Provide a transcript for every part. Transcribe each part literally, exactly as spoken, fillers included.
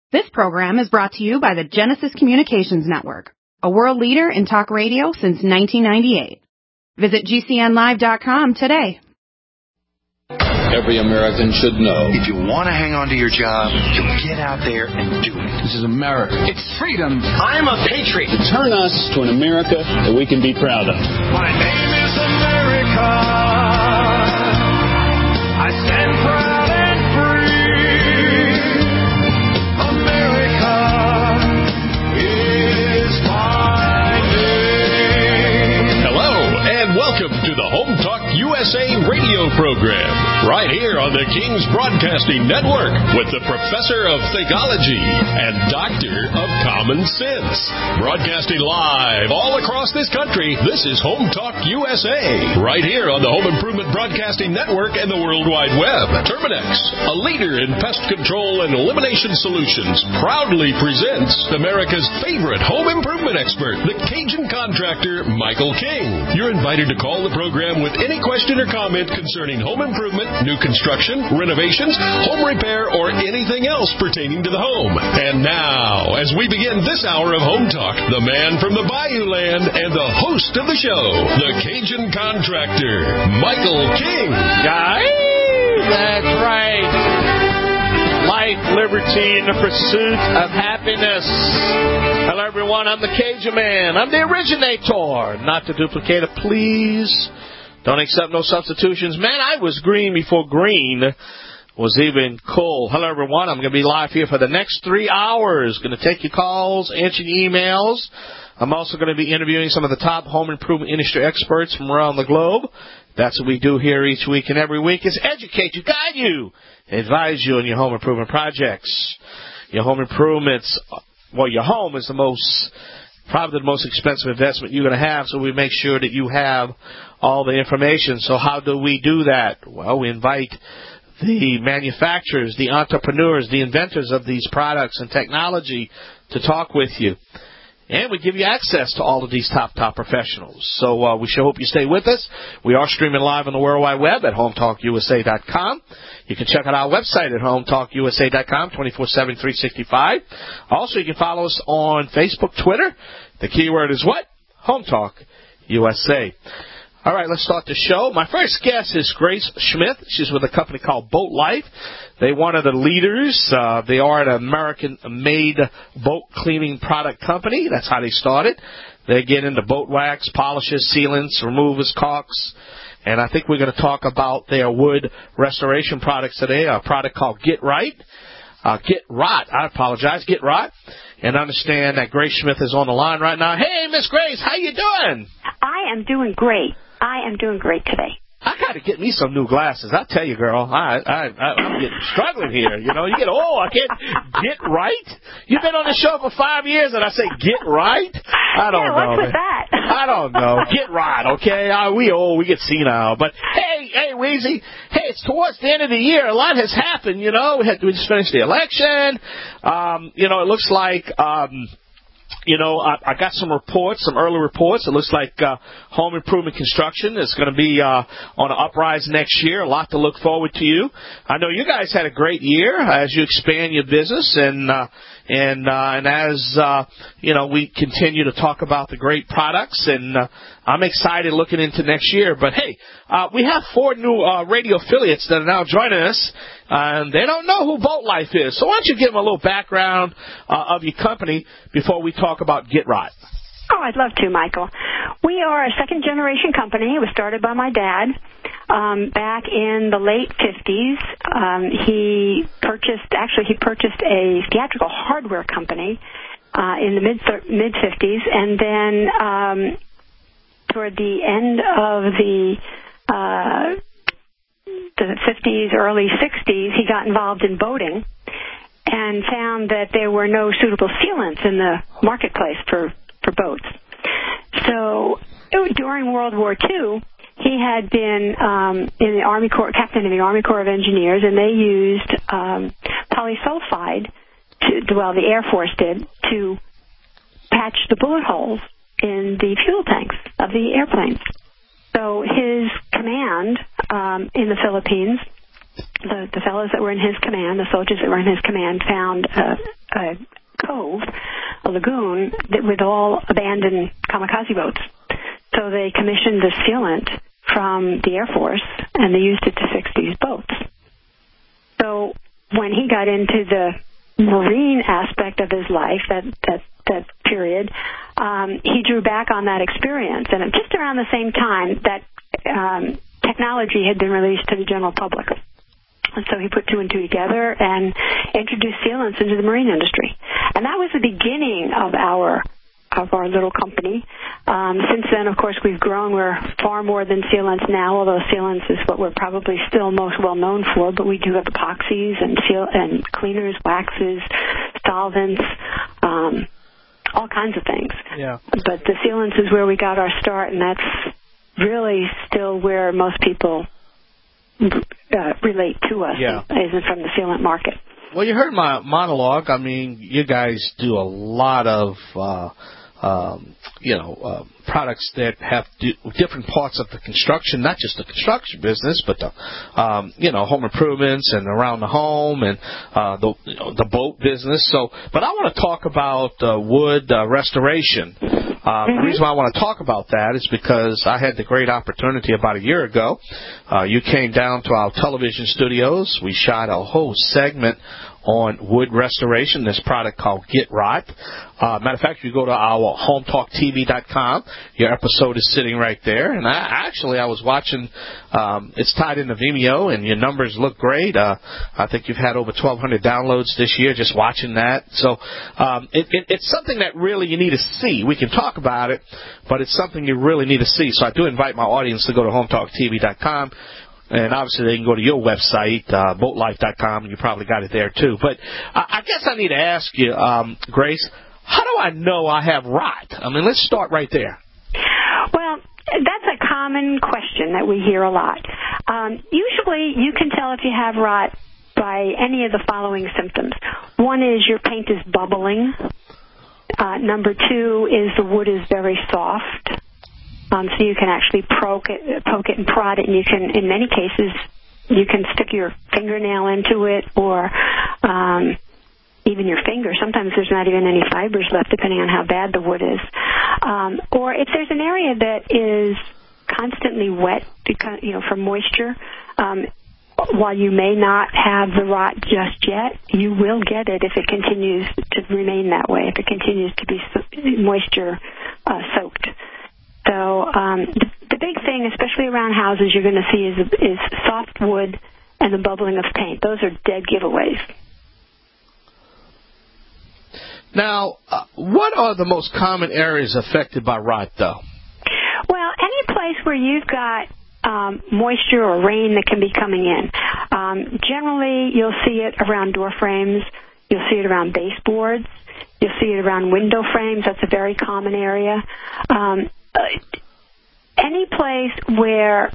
This program is brought to you by the Genesis Communications Network, a world leader in talk radio since nineteen ninety-eight. Visit G C N live dot com today. Every American should know. If you want to hang on to your job, you get out there and do it. This is America. It's freedom. I'm a patriot. Turn us to an America that we can be proud of. My name is America. I stand proud and free. America is my name. Hello, and welcome to the Home Talk U S A radio program, right here on the King's Broadcasting Network with the Professor of Thigology and Doctor of Common Sense. Broadcasting live all across this country, this is Home Talk U S A, right here on the Home Improvement Broadcasting Network and the World Wide Web. Terminex, a leader in pest control and elimination solutions, proudly presents America's favorite home improvement expert, the Cajun contractor, Michael King. You're invited to call the program with any question or comment concerning home improvement, new construction, renovations, home repair, or anything else pertaining to the home. And now, as we begin this hour of Home Talk, the man from the Bayou Land and the host of the show, the Cajun contractor, Michael King. Guys, that's right. Life, liberty, and the pursuit of happiness. Hello, everyone. I'm the Cajun Man. I'm the originator. Not to duplicate it, please. Don't accept no substitutions. Man, I was green before green was even cool. Hello, everyone. I'm going to be live here for the next three hours. Going to take your calls, answer your emails. I'm also going to be interviewing some of the top home improvement industry experts from around the globe. That's what we do here each week and every week, is educate you, guide you, advise you on your home improvement projects. Your home improvements, well, your home is the most, probably the most expensive investment you're going to have, so we make sure that you have all the information. So how do we do that? Well, we invite the manufacturers, the entrepreneurs, the inventors of these products and technology to talk with you. And we give you access to all of these top, top professionals. So uh, we sure hope you stay with us. We are streaming live on the World Wide Web at home talk U S A dot com. You can check out our website at home talk U S A dot com, twenty-four seven, three sixty-five. Also, you can follow us on Facebook, Twitter. The keyword is what? Home Talk U S A. All right, let's start the show. My first guest is Grace Smith. She's with a company called Boat Life. They're one of the leaders. Uh, they are an American-made boat cleaning product company. That's how they started. They get into boat wax, polishes, sealants, removers, caulks. And I think we're going to talk about their wood restoration products today, a product called Get Right. Uh, Get Rot. I apologize. Get Rot. And understand that Grace Smith is on the line right now. Hey, Miss Grace, how you doing? I am doing great. I am doing great today. I got to get me some new glasses. I tell you, girl, I, I, I, I'm getting struggling here. You know, you get, oh, I can't get right. You've been on the show for five years, and I say get right. I don't yeah, know. What's with that? I don't know. Get right, okay? Uh, we old, we get senile, but hey, hey, Weezy, hey, it's towards the end of the year. A lot has happened. You know, we had we just finished the election. Um, you know, it looks like. Um, You know, I, I got some reports, some early reports. It looks like uh, home improvement construction is going to be uh, on an uprise next year. A lot to look forward to you. I know you guys had a great year as you expand your business, and uh, and uh, and as uh, you know, we continue to talk about the great products. And uh, I'm excited looking into next year. But hey, uh, we have four new uh, radio affiliates that are now joining us. And they don't know who Boat Life is. So why don't you give them a little background uh, of your company before we talk about Get Right? Oh, I'd love to, Michael. We are a second-generation company. It was started by my dad um, back in the late fifties. Um, he purchased, actually, he purchased a theatrical hardware company uh, in the mid mid fifties, and then um, toward the end of the uh, the fifties, early sixties, he got involved in boating and found that there were no suitable sealants in the marketplace for, for boats. So during World War Two, he had been um, in the Army Corps, captain in the Army Corps of Engineers, and they used um, polysulfide, to, well, the Air Force did, to patch the bullet holes in the fuel tanks of the airplanes. So his command um, in the Philippines, the, the fellows that were in his command, the soldiers that were in his command, found uh, a cove, a lagoon, that with all abandoned kamikaze boats. So they commissioned the sealant from the Air Force, and they used it to fix these boats. So when he got into the marine aspect of his life, that that, that period, um, he drew back on that experience. And just around the same time, that um, technology had been released to the general public. And so he put two and two together and introduced sealants into the marine industry. And that was the beginning of our of our little company. Um, since then, of course, we've grown. We're far more than sealants now, although sealants is what we're probably still most well known for. But we do have epoxies and seal and cleaners, waxes, solvents, um, all kinds of things. Yeah. But the sealants is where we got our start, and that's really still where most people uh, relate to us, yeah. isn't from the sealant market. Well, you heard my monologue. I mean, you guys do a lot of, uh, um, you know, uh, products that have do, different parts of the construction, not just the construction business, but the, um, you know, home improvements and around the home and uh, the you know, the boat business. So, but I want to talk about uh, wood uh, restoration. Uh, mm-hmm. The reason why I want to talk about that is because I had the great opportunity about a year ago. Uh, you came down to our television studios. We shot a whole segment on wood restoration, this product called Get Rot. Uh, matter of fact, if you go to our home talk T V dot com, your episode is sitting right there. And I actually, I was watching, um, it's tied into Vimeo, and your numbers look great. Uh, I think you've had over twelve hundred downloads this year just watching that. So um, it, it, it's something that really you need to see. We can talk about it, but it's something you really need to see. So I do invite my audience to go to home talk T V dot com. And obviously they can go to your website, uh, boat life dot com, and you probably got it there too. But I, I guess I need to ask you, um, Grace, how do I know I have rot? I mean, let's start right there. Well, that's a common question that we hear a lot. Um, usually you can tell if you have rot by any of the following symptoms. One is your paint is bubbling. Uh, number two is the wood is very soft. Um, so you can actually poke it, poke it and prod it, and you can, in many cases, you can stick your fingernail into it, or um, even your finger. Sometimes there's not even any fibers left, depending on how bad the wood is. Um, or if there's an area that is constantly wet, because, you know, from moisture, um, while you may not have the rot just yet, you will get it if it continues to remain that way, if it continues to be moisture uh, soaked. So um, the, the big thing, especially around houses, you're going to see is, is soft wood and the bubbling of paint. Those are dead giveaways. Now, uh, what are the most common areas affected by rot, though? Well, any place where you've got um, moisture or rain that can be coming in. Um, generally, you'll see it around door frames. You'll see it around baseboards. You'll see it around window frames. That's a very common area. Um, Uh, any place where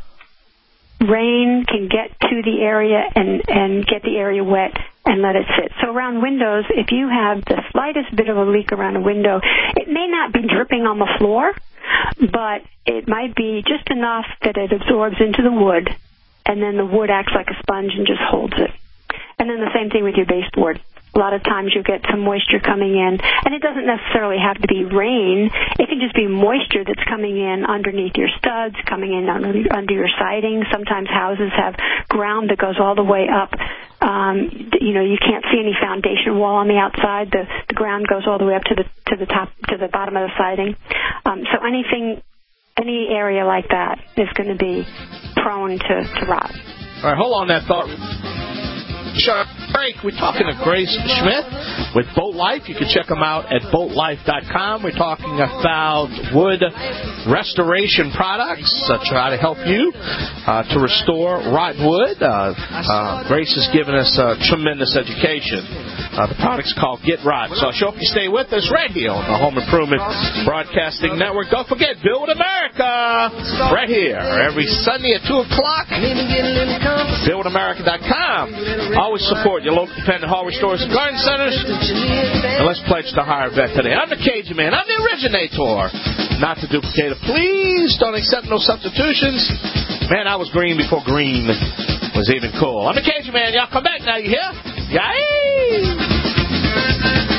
rain can get to the area and, and get the area wet and let it sit. So around windows, if you have the slightest bit of a leak around a window, it may not be dripping on the floor, but it might be just enough that it absorbs into the wood, and then the wood acts like a sponge and just holds it. And then the same thing with your baseboard. A lot of times you'll get some moisture coming in, and it doesn't necessarily have to be rain. It can just be moisture that's coming in underneath your studs, coming in under, under your siding. Sometimes houses have ground that goes all the way up. Um, you know, you can't see any foundation wall on the outside. The, the ground goes all the way up to the to the top to the bottom of the siding. Um, so anything, any area like that is going to be prone to, to rot. All right, hold on that thought. Sure. Break. We're talking to Grace Schmidt with Boat Life. You can check them out at boat life dot com. We're talking about wood restoration products. Uh, try to help you uh, to restore rotten wood. Uh, uh, Grace has given us a tremendous education. Uh, the product's called Get Rot. So I hope you stay with us right here on the Home Improvement Broadcasting Network. Don't forget, Build America right here every Sunday at two o'clock. build america dot com. Always support your local independent hardware stores and garden centers. And let's pledge to hire a vet today. I'm the Cajun Man. I'm the originator. Not to duplicate it. Please don't accept no substitutions. Man, I was green before green was even cool. I'm the Cajun Man. Y'all come back now, you hear? Yay!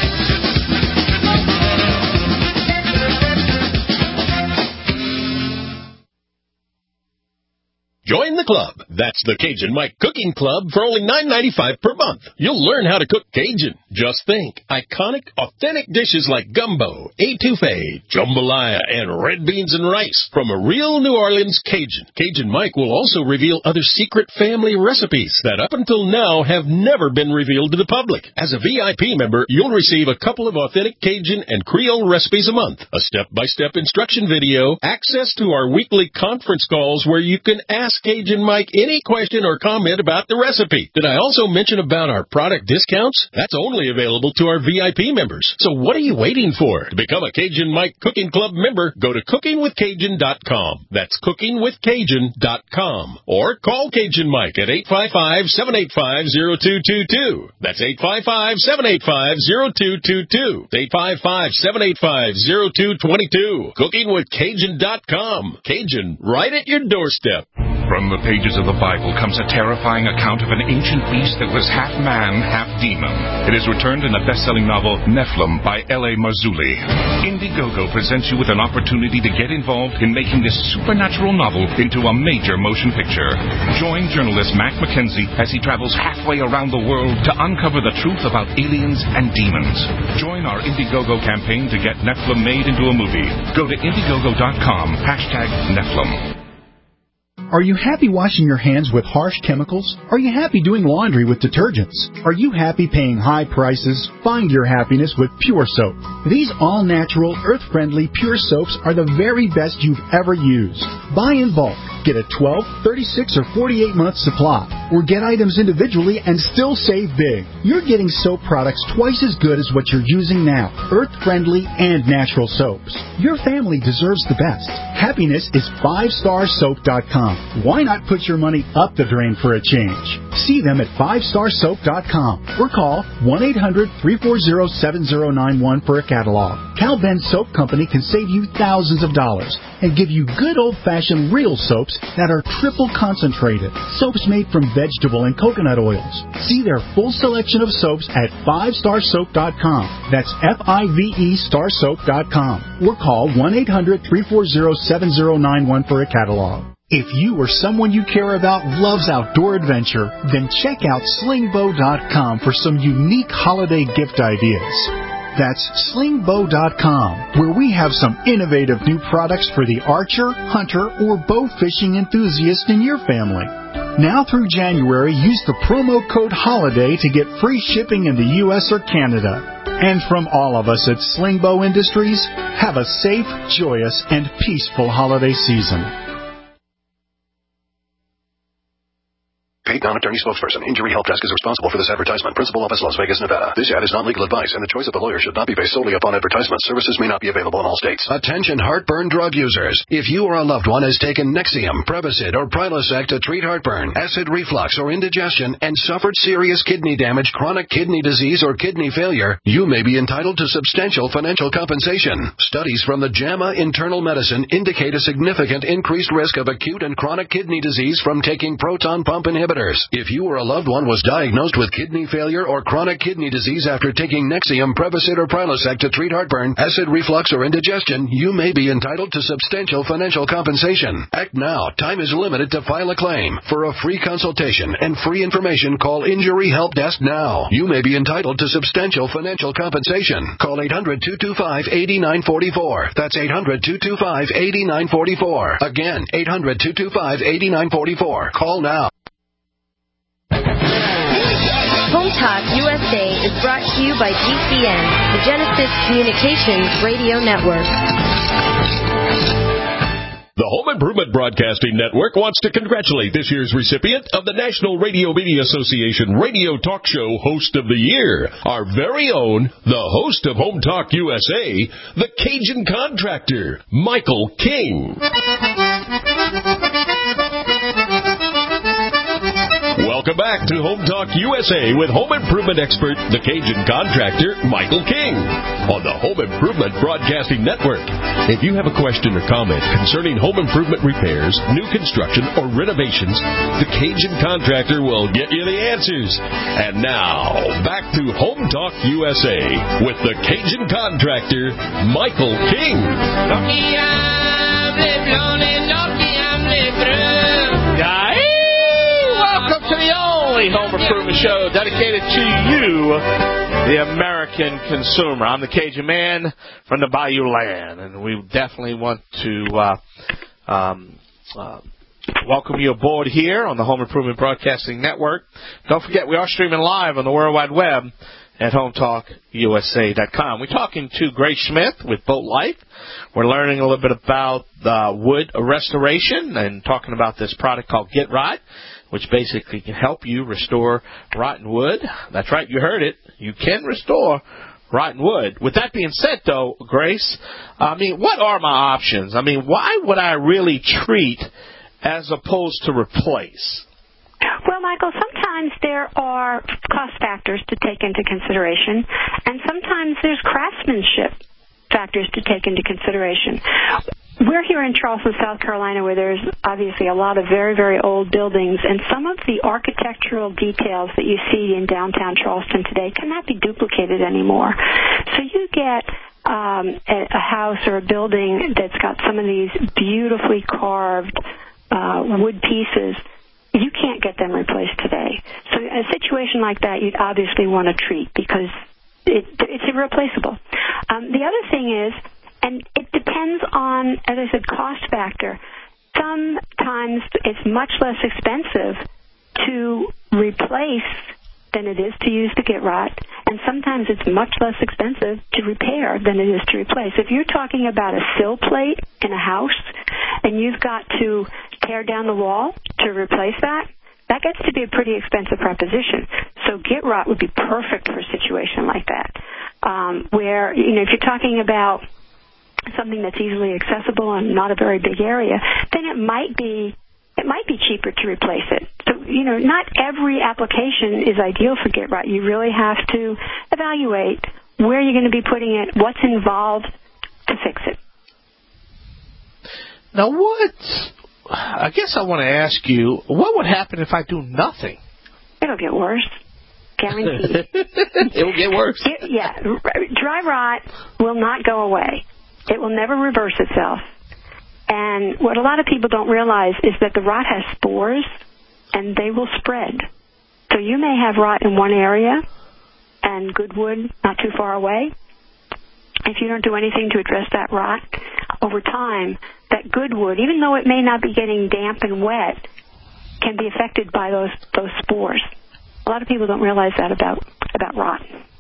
Club. That's the Cajun Mike Cooking Club for only nine ninety-five per month. You'll learn how to cook Cajun. Just think, iconic, authentic dishes like gumbo, etouffee, jambalaya, and red beans and rice from a real New Orleans Cajun. Cajun Mike will also reveal other secret family recipes that up until now have never been revealed to the public. As a V I P member, you'll receive a couple of authentic Cajun and Creole recipes a month, a step-by-step instruction video, access to our weekly conference calls where you can ask Cajun Mike any question or comment about the recipe. Did I also mention about our product discounts? That's only available to our V I P members. So what are you waiting for? To become a Cajun Mike Cooking Club member, go to cooking with cajun dot com. That's cooking with cajun dot com. Or call Cajun Mike at eight five five, seven eight five, zero two two two. That's eight five five, seven eight five, zero two two two. eight five five, seven eight five, zero two two two. cooking with cajun dot com. Cajun, right at your doorstep. From the pages of the Bible comes a terrifying account of an ancient beast that was half man, half demon. It is returned in the best-selling novel Nephilim by L A Marzulli. Indiegogo presents you with an opportunity to get involved in making this supernatural novel into a major motion picture. Join journalist Mac McKenzie as he travels halfway around the world to uncover the truth about aliens and demons. Join our Indiegogo campaign to get Nephilim made into a movie. Go to Indiegogo dot com, hashtag Nephilim. Are you happy washing your hands with harsh chemicals? Are you happy doing laundry with detergents? Are you happy paying high prices? Find your happiness with Pure Soap. These all-natural, earth-friendly Pure Soaps are the very best you've ever used. Buy in bulk. Get a twelve, thirty-six, or forty-eight month supply. Or get items individually and still save big. You're getting soap products twice as good as what you're using now. Earth-friendly and natural soaps. Your family deserves the best. Happiness is five star soap dot com. Why not put your money up the drain for a change? See them at five star soap dot com or call one eight hundred, three four zero, seven zero nine one for a catalog. Cal Ben Soap Company can save you thousands of dollars and give you good old-fashioned real soaps that are triple concentrated. Soaps made from vegetable and coconut oils. See their full selection of soaps at five star soap dot com. That's F I V E star soap dot com. Or call one eight hundred, three four zero, seven zero nine one for a catalog. If you or someone you care about loves outdoor adventure, then check out sling bow dot com for some unique holiday gift ideas. That's sling bow dot com, where we have some innovative new products for the archer, hunter, or bow fishing enthusiast in your family. Now through January, use the promo code HOLIDAY to get free shipping in the U S or Canada. And from all of us at Sling Bow Industries, have a safe, joyous, and peaceful holiday season. Paid non-attorney spokesperson. Injury Help Desk is responsible for this advertisement. Principal office, Las Vegas, Nevada. This ad is not legal advice, and the choice of a lawyer should not be based solely upon advertisement. Services may not be available in all states. Attention heartburn drug users. If you or a loved one has taken Nexium, Prevacid, or Prilosec to treat heartburn, acid reflux, or indigestion, and suffered serious kidney damage, chronic kidney disease, or kidney failure, you may be entitled to substantial financial compensation. Studies from the JAMA Internal Medicine indicate a significant increased risk of acute and chronic kidney disease from taking proton pump inhibitors. If you or a loved one was diagnosed with kidney failure or chronic kidney disease after taking Nexium, Prevacid, or Prilosec to treat heartburn, acid reflux, or indigestion, you may be entitled to substantial financial compensation. Act now. Time is limited to file a claim. For a free consultation and free information, call Injury Help Desk now. You may be entitled to substantial financial compensation. Call eight hundred, two two five, eight nine four four. That's eight hundred, two two five, eight nine four four. Again, eight hundred, two two five, eight nine four four. Call now. Home Talk U S A is brought to you by G C N, the Genesis Communications Radio Network. The Home Improvement Broadcasting Network wants to congratulate this year's recipient of the National Radio Media Association Radio Talk Show Host of the Year, our very own, the host of Home Talk U S A, the Cajun Contractor, Michael King. Welcome back to Home Talk U S A with home improvement expert, the Cajun Contractor, Michael King, on the Home Improvement Broadcasting Network. If you have a question or comment concerning home improvement repairs, new construction, or renovations, the Cajun Contractor will get you the answers. And now, back to Home Talk U S A with the Cajun Contractor, Michael King. Guys? only home improvement show dedicated to you, the American consumer. I'm the Cajun Man from the Bayou Land, and we definitely want to uh, um, uh, welcome you aboard here on the Home Improvement Broadcasting Network. Don't forget, we are streaming live on the World Wide Web at home talk U S A dot com. We're talking to Grace Smith with Boat Life. We're learning a little bit about uh, wood restoration and talking about this product called Get Rot, which basically can help you restore rotten wood. That's right, you heard it. You can restore rotten wood. With that being said, though, Grace, I mean, what are my options? I mean, why would I really treat as opposed to replace? Well, Michael, sometimes there are cost factors to take into consideration, and sometimes there's craftsmanship factors to take into consideration. We're here in Charleston, South Carolina, where there's obviously a lot of very, very old buildings, and some of the architectural details that you see in downtown Charleston today cannot be duplicated anymore. So you get um, a, a house or a building that's got some of these beautifully carved uh, wood pieces. You can't get them replaced today. So in a situation like that, you'd obviously want to treat because it, it's irreplaceable. Um, the other thing is, and it depends on, as I said, cost factor. Sometimes it's much less expensive to replace than it is to use the Get Rot, and sometimes it's much less expensive to repair than it is to replace. If you're talking about a sill plate in a house and you've got to tear down the wall to replace that, that gets to be a pretty expensive proposition. So Get Rot would be perfect for a situation like that, um, where, you know, if you're talking about something that's easily accessible and not a very big area, then it might be it might be cheaper to replace it. So, you know, not every application is ideal for Get Rot. You really have to evaluate where you're going to be putting it, what's involved to fix it. Now, what, I guess I want to ask you, what would happen if I do nothing? It'll get worse. Guaranteed. It will get worse. It, yeah. Dry rot will not go away. It will never reverse itself. And what a lot of people don't realize is that the rot has spores, and they will spread. So you may have rot in one area and good wood not too far away. If you don't do anything to address that rot, over time, that good wood, even though it may not be getting damp and wet, can be affected by those those spores. A lot of people don't realize that about about rot.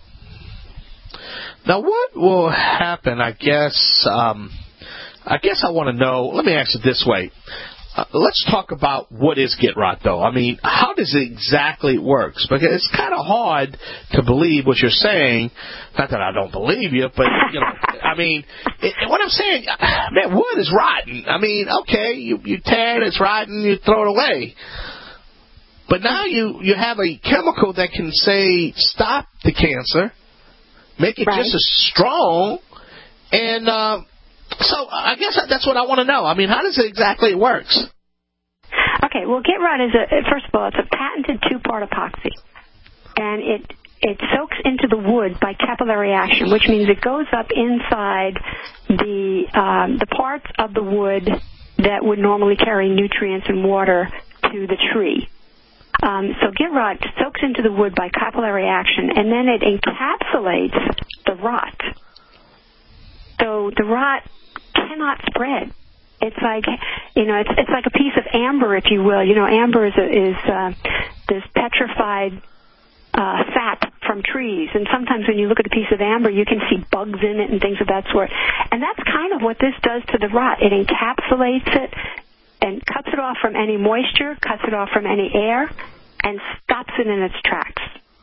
Now, what will happen, I guess, um, I guess I want to know, let me ask it this way. Uh, let's talk about what is Get Rot, though. I mean, how does it exactly work? Because it's kind of hard to believe what you're saying. Not that I don't believe you, but, you know, I mean, it, what I'm saying, man, wood is rotten. I mean, okay, you, you tear it, it's rotten, you throw it away. But now you, you have a chemical that can, say, stop the cancer, make it right. just as strong, and uh, so I guess that's what I want to know. I mean, how does it exactly work? Okay, well, Get Rot is, a, first of all, it's a patented two-part epoxy, and it it soaks into the wood by capillary action, which means it goes up inside the um, the parts of the wood that would normally carry nutrients and water to the tree. Um, so Get Rot soaks into the wood by capillary action, and then it encapsulates the rot. So the rot cannot spread. It's like, you know, it's it's like a piece of amber, if you will. You know, amber is a, is uh, this petrified uh, sap from trees, and sometimes when you look at a piece of amber, you can see bugs in it and things of that sort. And that's kind of what this does to the rot. It encapsulates it and cuts it off from any moisture, cuts it off from any air, and stops it in its tracks.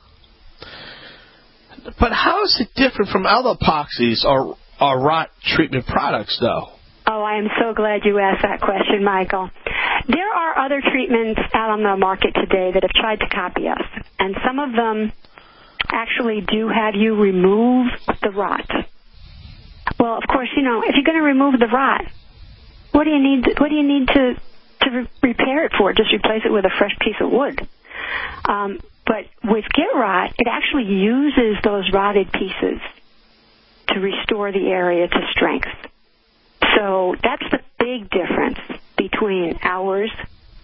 But how is it different from other epoxies or, or rot treatment products, though? Oh, I am so glad you asked that question, Michael. There are other treatments out on the market today that have tried to copy us, and some of them actually do have you remove the rot. Well, of course, you know, if you're going to remove the rot, what do you need? What do you need to to re- repair it for? Just replace it with a fresh piece of wood. Um, but with Get Rot, it actually uses those rotted pieces to restore the area to strength. So that's the big difference between ours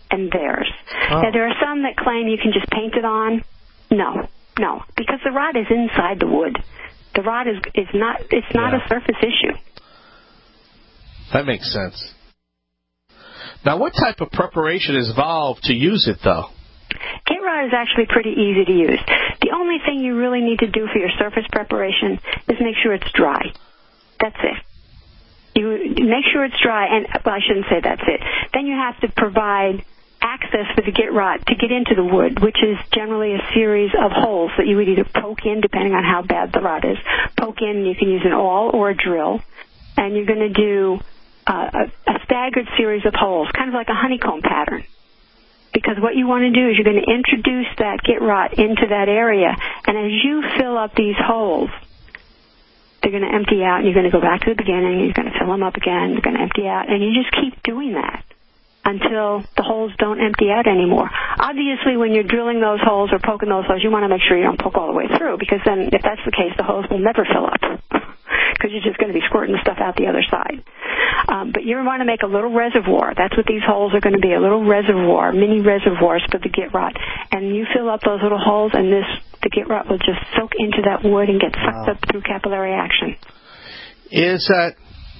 and theirs. Oh. Now, there are some that claim you can just paint it on. No, no, because the rot is inside the wood. The rot is is not it's not Yeah. a surface issue. That makes sense. Now, what type of preparation is involved to use it, though? Git rot is actually pretty easy to use. The only thing you really need to do for your surface preparation is make sure it's dry. That's it. You make sure it's dry, and well, I shouldn't say that's it. Then you have to provide access for the git rot to get into the wood, which is generally a series of holes that you would either poke in, depending on how bad the rot is. Poke in, you can use an awl or a drill, and you're going to do uh, a, a staggered series of holes, kind of like a honeycomb pattern. Because what you want to do is you're going to introduce that git rot into that area, and as you fill up these holes, they're going to empty out, and you're going to go back to the beginning, you're going to fill them up again, you're going to empty out, and you just keep doing that until the holes don't empty out anymore. Obviously, when you're drilling those holes or poking those holes, you want to make sure you don't poke all the way through, because then if that's the case, the holes will never fill up, because you're just going to be squirting the stuff out the other side. Um, but you want to make a little reservoir. That's what these holes are going to be, a little reservoir, mini reservoirs for the git rot. And you fill up those little holes, and this the git rot will just soak into that wood and get sucked Wow. up through capillary action. Is that,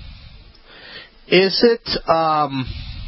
is it, um,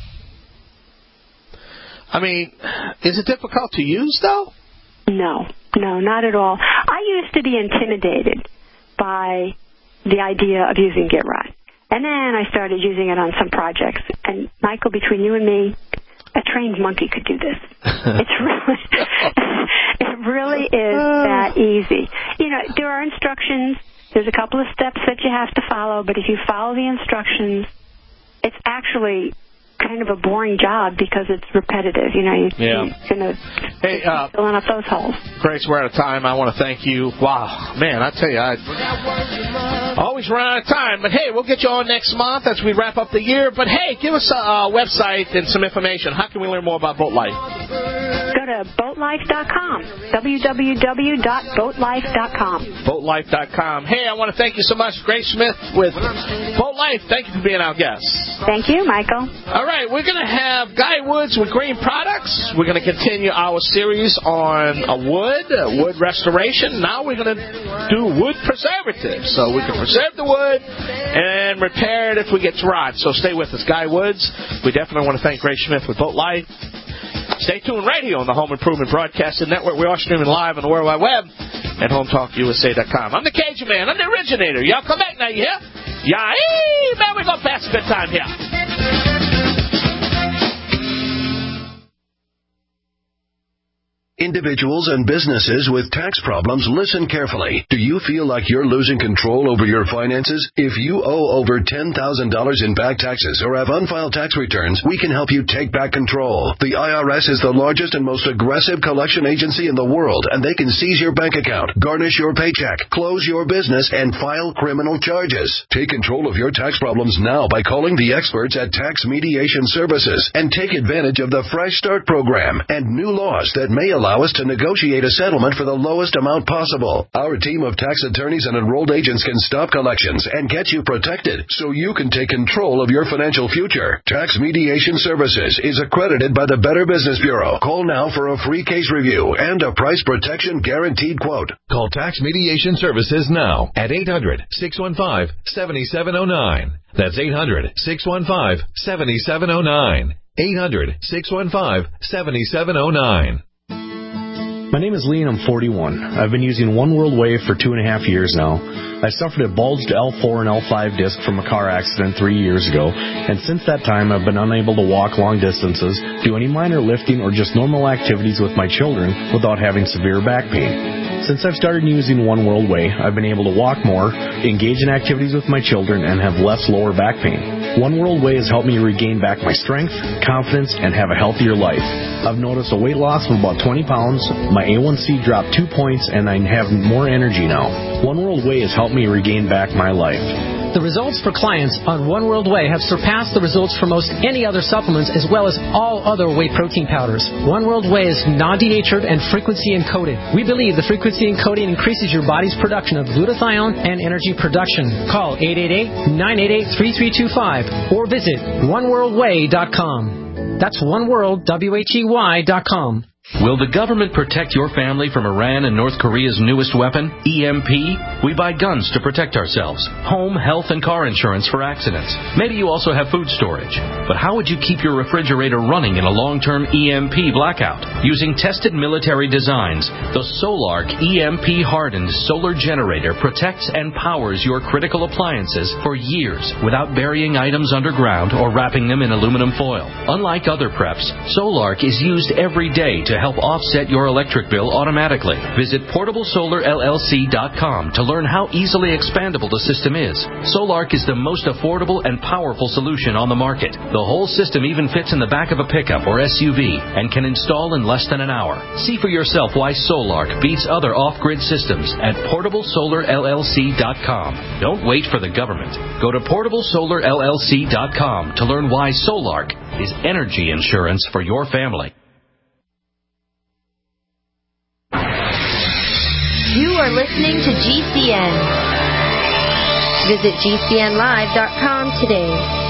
I mean, is it difficult to use, though? No, no, not at all. I used to be intimidated by the idea of using git rot. And then I started using it on some projects. And, Michael, between you and me, a trained monkey could do this. It's really, it really is that easy. You know, there are instructions. There's a couple of steps that you have to follow, but if you follow the instructions, it's actually kind of a boring job because it's repetitive. You know, you, Yeah. you're going to Hey, uh, filling up those holes. Grace, we're out of time. I want to thank you. Wow, man, I tell you, I always run out of time. But, hey, we'll get you on next month as we wrap up the year. But, hey, give us a uh, website and some information. How can we learn more about Boat Life? Go to boat life dot com, w w w dot boat life dot com. boat life dot com. Hey, I want to thank you so much, Grace Smith with Boat Life. Thank you for being our guest. Thank you, Michael. All right, we're going to have Guy Woods with Green Products. We're going to continue our series on a wood, uh, wood restoration. Now we're going to do wood preservatives. So we can preserve the wood and repair it if we get to rot. So stay with us, Guy Woods. We definitely want to thank Grace Smith with Boat Life. Stay tuned right here on the Home Improvement Broadcasting Network. We are streaming live on the World Wide Web at home talk u s a dot com. I'm the Cajun Man. I'm the originator. Y'all come back now, you hear? Yeah, hey, man, we're going to pass a good time here. Individuals and businesses with tax problems, listen carefully. Do you feel like you're losing control over your finances? If you owe over ten thousand dollars in back taxes or have unfiled tax returns, we can help you take back control. The I R S is the largest and most aggressive collection agency in the world, and they can seize your bank account, garnish your paycheck, close your business, and file criminal charges. Take control of your tax problems now by calling the experts at Tax Mediation Services and take advantage of the Fresh Start program and new laws that may allow us to negotiate a settlement for the lowest amount possible. Our team of tax attorneys and enrolled agents can stop collections and get you protected so you can take control of your financial future. Tax Mediation Services is accredited by the Better Business Bureau. Call now for a free case review and a price protection guaranteed quote. Call Tax Mediation Services now at eight hundred, six one five, seven seven zero nine. That's eight hundred, six one five, seven seven zero nine. eight hundred, six one five, seven seven zero nine. My name is Lee and I'm forty-one. I've been using One World Wave for two and a half years now. I suffered a bulged L four and L five disc from a car accident three years ago, and since that time I've been unable to walk long distances, do any minor lifting, or just normal activities with my children without having severe back pain. Since I've started using One World Way, I've been able to walk more, engage in activities with my children, and have less lower back pain. One World Way has helped me regain back my strength, confidence, and have a healthier life. I've noticed a weight loss of about twenty pounds, my A one C dropped two points, and I have more energy now. One World Way has helped me regain back my life. The results for clients on One World Way have surpassed the results for most any other supplements, as well as all other whey protein powders. One World Way is non-denatured and frequency encoded. We believe the frequency encoding increases your body's production of glutathione and energy production. Call eight eight eight, nine eight eight, three three two five or visit one world way dot com. That's one world, W H E Y dot com. Will the government protect your family from Iran and North Korea's newest weapon, E M P? We buy guns to protect ourselves, home, health, and car insurance for accidents. Maybe you also have food storage. But how would you keep your refrigerator running in a long-term E M P blackout? Using tested military designs, the Solark E M P-hardened solar generator protects and powers your critical appliances for years without burying items underground or wrapping them in aluminum foil. Unlike other preps, Solark is used every day to help offset your electric bill automatically. Visit portable solar L L C dot com to learn how easily expandable the system is. Solark is the most affordable and powerful solution on the market. The whole system even fits in the back of a pickup or S U V and can install in less than an hour. See for yourself why Solark beats other off-grid systems at portable solar L L C dot com. Don't wait for the government. Go to portable solar L L C dot com to learn why Solark is energy insurance for your family. You are listening to G C N. Visit G C N live dot com today.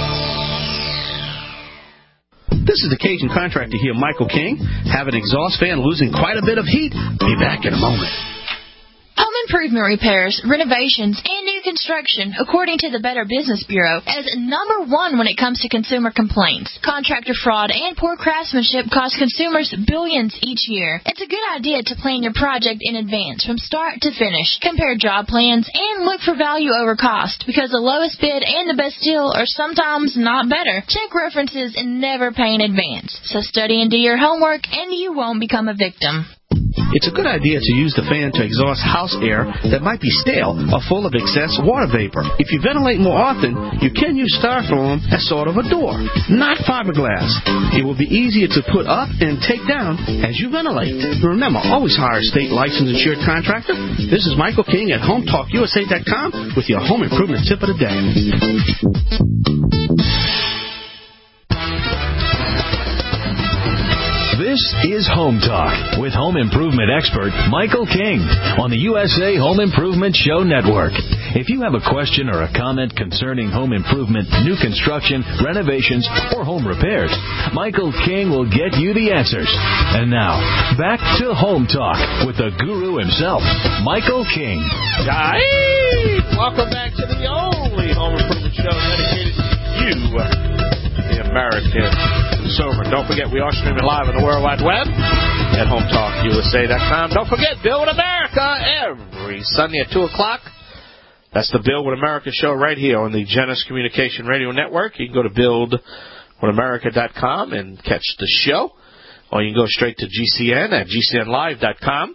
This is the Cajun contractor here, Michael King. Have an exhaust fan losing quite a bit of heat? Be back in a moment. Home improvement repairs, renovations, and new construction, according to the Better Business Bureau, is number one when it comes to consumer complaints. Contractor fraud and poor craftsmanship cost consumers billions each year. It's a good idea to plan your project in advance from start to finish. Compare job plans and look for value over cost, because the lowest bid and the best deal are sometimes not better. Check references and never pay in advance. So study and do your homework, and you won't become a victim. It's a good idea to use the fan to exhaust house air that might be stale or full of excess water vapor. If you ventilate more often, you can use styrofoam as sort of a door, not fiberglass. It will be easier to put up and take down as you ventilate. Remember, always hire a state licensed insured contractor. This is Michael King at home talk U S A dot com with your home improvement tip of the day. This is Home Talk with home improvement expert Michael King on the U S A Home Improvement Show Network. If you have a question or a comment concerning home improvement, new construction, renovations, or home repairs, Michael King will get you the answers. And now, back to Home Talk with the guru himself, Michael King. Hey, welcome back to the only home improvement show dedicated to you, the American consumer. Don't forget, we are streaming live on the World Wide Web at home talk U S A dot com. Don't forget, Build America every Sunday at two o'clock. That's the Build with America show right here on the Genesis Communication Radio Network. You can go to build with america dot com and catch the show, or you can go straight to G C N at G C N live dot com.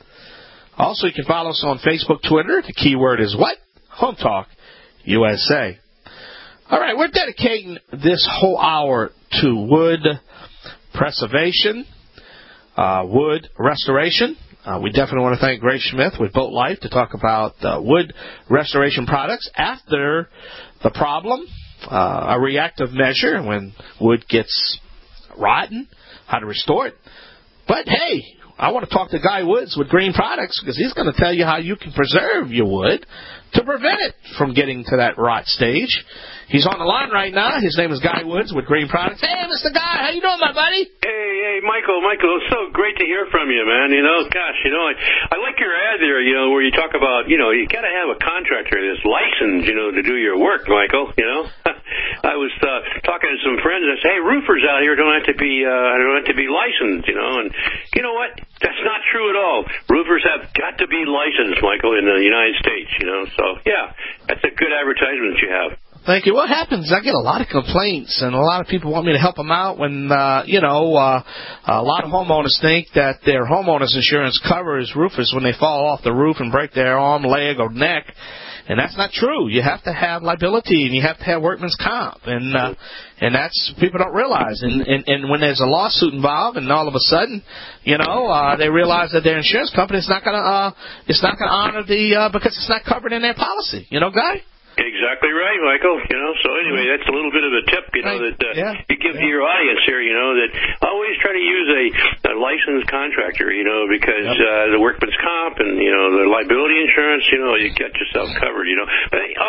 Also, you can follow us on Facebook, Twitter. The keyword is what? Home Talk U S A. All right, we're dedicating this whole hour to wood preservation, uh, wood restoration. Uh, we definitely want to thank Grace Smith with Boat Life to talk about uh, wood restoration products after the problem, uh, a reactive measure when wood gets rotten, how to restore it. But, hey, I want to talk to Guy Woods with Green Products because he's going to tell you how you can preserve your wood to prevent it from getting to that rot stage. He's on the line right now. His name is Guy Woods with Green Products. Hey, Mister Guy, how you doing, my buddy? Hey, hey, Michael, Michael, it's so great to hear from you, man. You know, gosh, you know, I, I like your ad there, you know, where you talk about, you know, you got to have a contractor that's licensed, you know, to do your work, Michael, you know. I was uh, talking to some friends that say, hey, roofers out here don't have to be, uh, don't have to be licensed, you know, and you know what? That's not true at all. Roofers have got to be licensed, Michael, in the United States, you know. So, yeah, that's a good advertisement you have. Thank you. What happens, I get a lot of complaints, and a lot of people want me to help them out when, uh, you know, uh, a lot of homeowners think that their homeowner's insurance covers roofers when they fall off the roof and break their arm, leg, or neck. And that's not true. You have to have liability, and you have to have workman's comp, and uh, and that's people don't realize. And, and and when there's a lawsuit involved, and all of a sudden, you know, uh, they realize that their insurance company is not gonna uh, it's not gonna honor the uh, because it's not covered in their policy. You know, Guy? Exactly right, Michael. You know, so anyway, that's a little bit of a tip, you know, that uh, yeah. you give to your audience here, you know, that always try to use a, a licensed contractor, you know, because yep. uh, the workman's comp and, you know, the liability insurance, you know, you get yourself covered, you know. But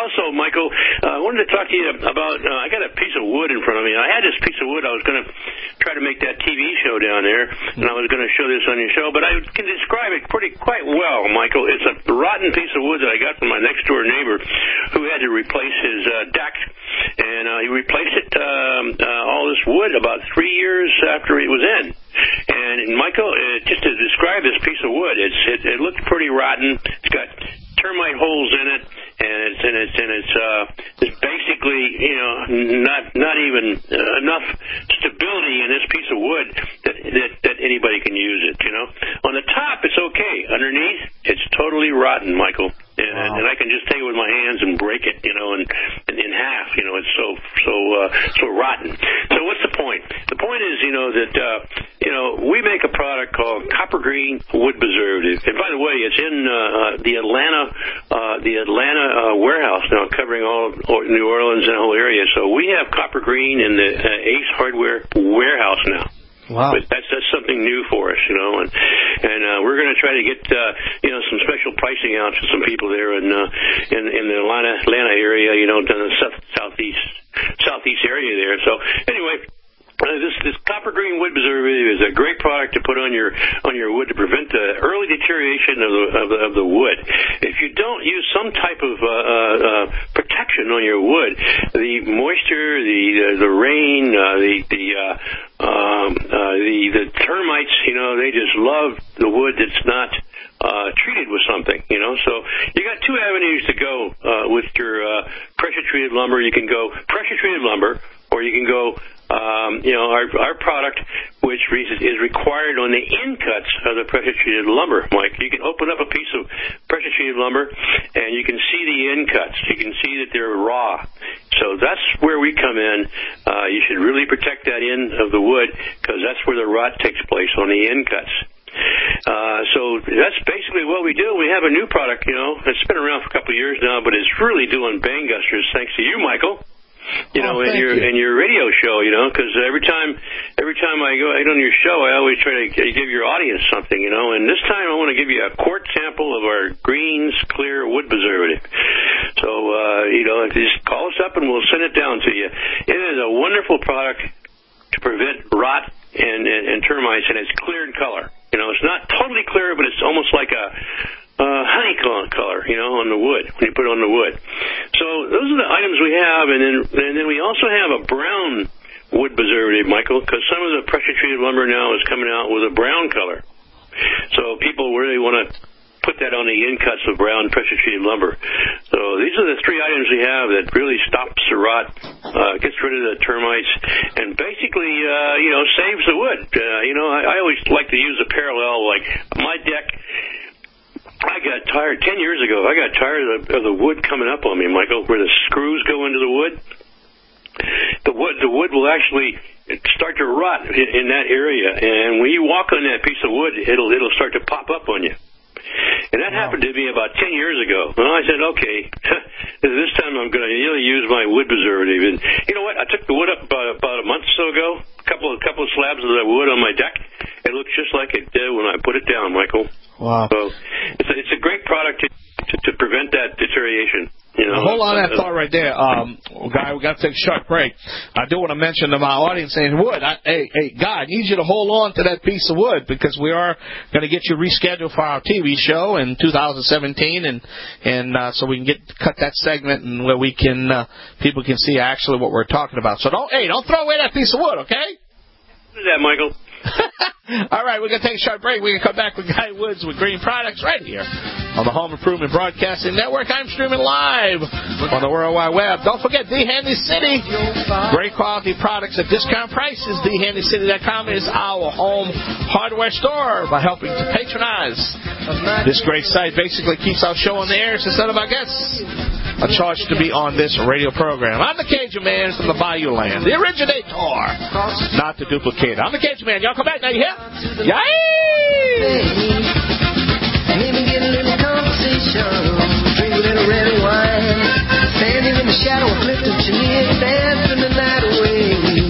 also, Michael, uh, I wanted to talk to you about, uh, I got a piece of wood in front of me. I had this piece of wood. I was going to try to make that T V show down there, and I was going to show this on your show, but I can describe it pretty quite well, Michael. It's a rotten piece of wood that I got from my next-door neighbor who had to replace his uh, deck, and uh, he replaced it, um, uh, all this wood, about three years after it was in. And, Michael, uh, just to describe this piece of wood, it's it, it looked pretty rotten. It's got termite holes in it, and it's and it's and it's uh, it's basically, you know, not not even uh, enough stability in this piece of wood that, that that anybody can use it. You know, on the top it's okay. Underneath, it's totally rotten, Michael. And, wow. and I can just take it with my hands and break it, you know, in, in, in half. You know, it's so so uh, so rotten. So what's the point? The point is, you know, that uh, you know we make a product called Copper Green Wood Preservative. And by the way, it's in uh, uh, the Atlanta uh, the Atlanta uh, warehouse now, covering all New Orleans and the whole area. So we have Copper Green in the uh, Ace Hardware warehouse now. Wow. But that's that's something new for us, you know, and and uh, we're going to try to get uh, you know some special pricing out to some people there in uh, in in the Atlanta Atlanta area, you know, down the south, southeast southeast area there. So anyway. Uh, this this Copper Green Wood Preservative is a great product to put on your on your wood to prevent the early deterioration of the of the, of the wood. If you don't use some type of uh, uh, protection on your wood, the moisture, the uh, the rain, uh, the the uh, um, uh, the the termites, you know, they just love the wood that's not Uh, treated with something, you know. So you got two avenues to go uh, with your uh, pressure-treated lumber. You can go pressure-treated lumber, or you can go, um, you know, our our product, which is required on the end cuts of the pressure-treated lumber. Mike, you can open up a piece of pressure-treated lumber, and you can see the end cuts. You can see that they're raw. So that's where we come in. Uh, you should really protect that end of the wood, because that's where the rot takes place, on the end cuts. Uh, so that's basically what we do. We have a new product, you know. It's been around for a couple of years now, but it's really doing bang-gusters thanks to you, Michael. You know, oh, in your you. in your radio show, you know, because every time every time I go out on your show, I always try to give your audience something, you know. And this time, I want to give you a quart sample of our Greens Clear Wood Preservative. So, uh, you know, just call us up and we'll send it down to you. It is a wonderful product to prevent rot and, and, and termites, and it's clear in color. You know, it's not totally clear, but it's almost like a uh, honeycomb color, you know, on the wood, when you put it on the wood. So those are the items we have, and then and then we also have a brown wood preservative, Michael, because some of the pressure-treated lumber now is coming out with a brown color. So people really want to put that on the end cuts of brown pressure-treated lumber. So these are the three items we have that really stops the rot, uh, gets rid of the termites, and basically, uh, you know, saves the wood. Uh, you know, I, I always like to use a parallel, like my deck. I got tired ten years ago. I got tired of the, of the wood coming up on me, Michael, where the screws go into the wood. The wood, the wood will actually start to rot in, in that area, and when you walk on that piece of wood, it'll it'll start to pop up on you. And that wow. happened to me about ten years ago. Well, I said, okay, this time I'm going to really use my wood preservative. And you know what? I took the wood up about, about a month or so ago, a couple of couple of slabs of that wood on my deck. It looks just like it did when I put it down, Michael. Wow. So it's a, it's a great product to, to, to prevent that deterioration. You know, hold on that thought right there, um, guy. We got to take a short break. I do want to mention to my audience, saying, "Wood, I, hey, hey, God, I need you to hold on to that piece of wood because we are going to get you rescheduled for our T V show in two thousand seventeen, and and uh, so we can get cut that segment and where we can uh, people can see actually what we're talking about. So don't, hey, don't throw away that piece of wood, okay? Do that, Michael." All right, we're going to take a short break. We're going to come back with Guy Woods with Green Products right here on the Home Improvement Broadcasting Network. I'm streaming live on the World Wide Web. Don't forget, The Handy City. Great quality products at discount prices. the handy city dot com is our home hardware store. By helping to patronize this great site, basically keeps our show on the air instead of our guests a charge to be on this radio program. I'm the Cajun Man from the Bayou Land, the originator, not the duplicator. I'm the Cajun Man. Y'all come back now, you hear? Yay! Maybe get a little conversation, drink a little red wine, standing in the shadow of Clifton Chenier, dancing the night away.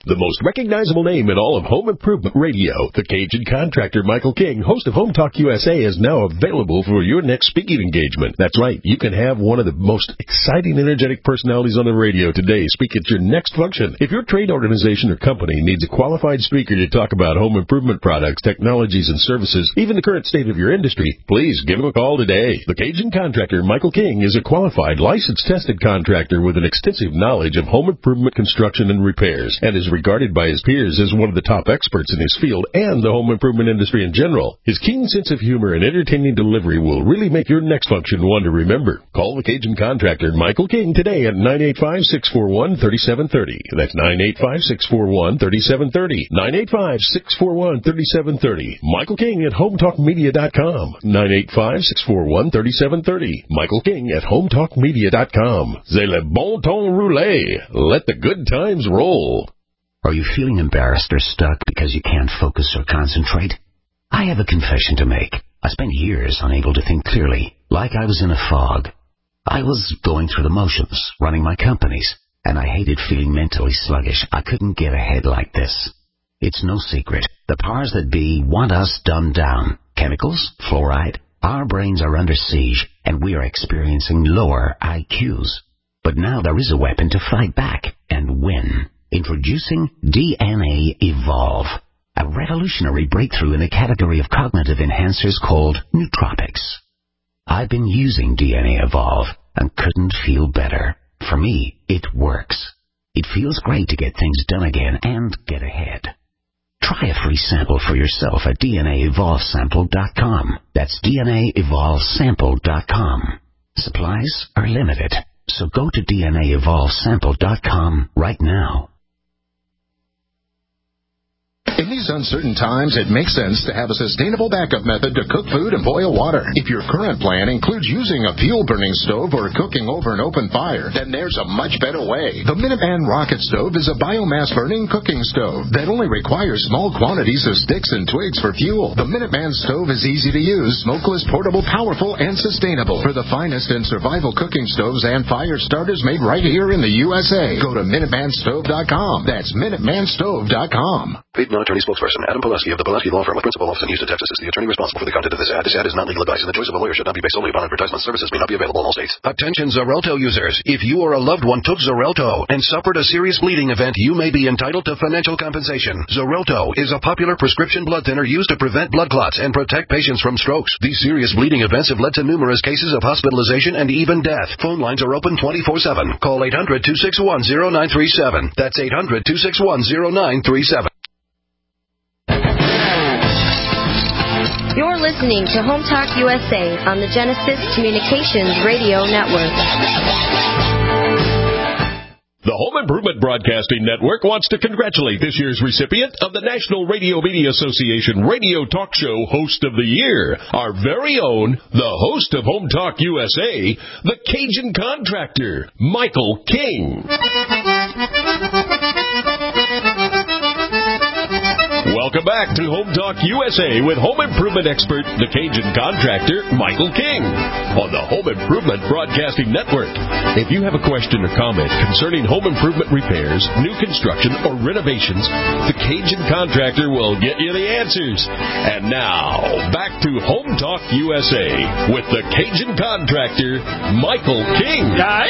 The most recognizable name in all of home improvement radio, the Cajun Contractor Michael King, host of Home Talk U S A, is now available for your next speaking engagement. That's right, you can have one of the most exciting, energetic personalities on the radio today speak at your next function. If your trade organization or company needs a qualified speaker to talk about home improvement products, technologies, and services, even the current state of your industry, please give him a call today. The Cajun Contractor Michael King is a qualified, licensed, tested contractor with an extensive knowledge of home improvement construction and repairs, and is regarded by his peers as one of the top experts in his field and the home improvement industry in general. His keen sense of humor and entertaining delivery will really make your next function one to remember. Call the Cajun Contractor Michael King today at nine eight five, six four one, three seven three zero. That's nine eight five, six four one, three seven three zero. nine eight five, six four one, three seven three zero. Michael King at home talk media dot com. nine eight five, six four one, three seven three zero. Michael King at home talk media dot com. C'est le bon ton roulé. Let the good times roll. Are you feeling embarrassed or stuck because you can't focus or concentrate? I have a confession to make. I spent years unable to think clearly, like I was in a fog. I was going through the motions, running my companies, and I hated feeling mentally sluggish. I couldn't get ahead like this. It's no secret. The powers that be want us dumbed down. Chemicals, fluoride. Our brains are under siege, and we are experiencing lower I Qs. But now there is a weapon to fight back and win. Introducing D N A Evolve, a revolutionary breakthrough in the category of cognitive enhancers called nootropics. I've been using D N A Evolve and couldn't feel better. For me, it works. It feels great to get things done again and get ahead. Try a free sample for yourself at D N A evolve sample dot com. That's D N A evolve sample dot com. Supplies are limited, so go to D N A evolve sample dot com right now. In these uncertain times, it makes sense to have a sustainable backup method to cook food and boil water. If your current plan includes using a fuel-burning stove or cooking over an open fire, then there's a much better way. The Minuteman Rocket Stove is a biomass-burning cooking stove that only requires small quantities of sticks and twigs for fuel. The Minuteman Stove is easy to use, smokeless, portable, powerful, and sustainable. For the finest in survival cooking stoves and fire starters made right here in the U S A, go to Minuteman Stove dot com. That's Minuteman Stove dot com. Paid non-attorney spokesperson Adam Pileski of the Pileski Law Firm with principal office in Houston, Texas, is the attorney responsible for the content of this ad. This ad is not legal advice, and the choice of a lawyer should not be based solely upon advertisement. Services may not be available in all states. Attention Xarelto users. If you or a loved one took Xarelto and suffered a serious bleeding event, you may be entitled to financial compensation. Xarelto is a popular prescription blood thinner used to prevent blood clots and protect patients from strokes. These serious bleeding events have led to numerous cases of hospitalization and even death. Phone lines are open twenty-four seven. Call eight hundred, two six one, zero nine three seven. That's eight hundred, two six one, zero nine three seven. You're listening to Home Talk U S A on the Genesis Communications Radio Network. The Home Improvement Broadcasting Network wants to congratulate this year's recipient of the National Radio Media Association Radio Talk Show Host of the Year, our very own, the host of Home Talk U S A, the Cajun Contractor, Michael King. Welcome back to Home Talk U S A with home improvement expert, the Cajun Contractor, Michael King, on the Home Improvement Broadcasting Network. If you have a question or comment concerning home improvement repairs, new construction, or renovations, the Cajun Contractor will get you the answers. And now, back to Home Talk U S A with the Cajun Contractor, Michael King.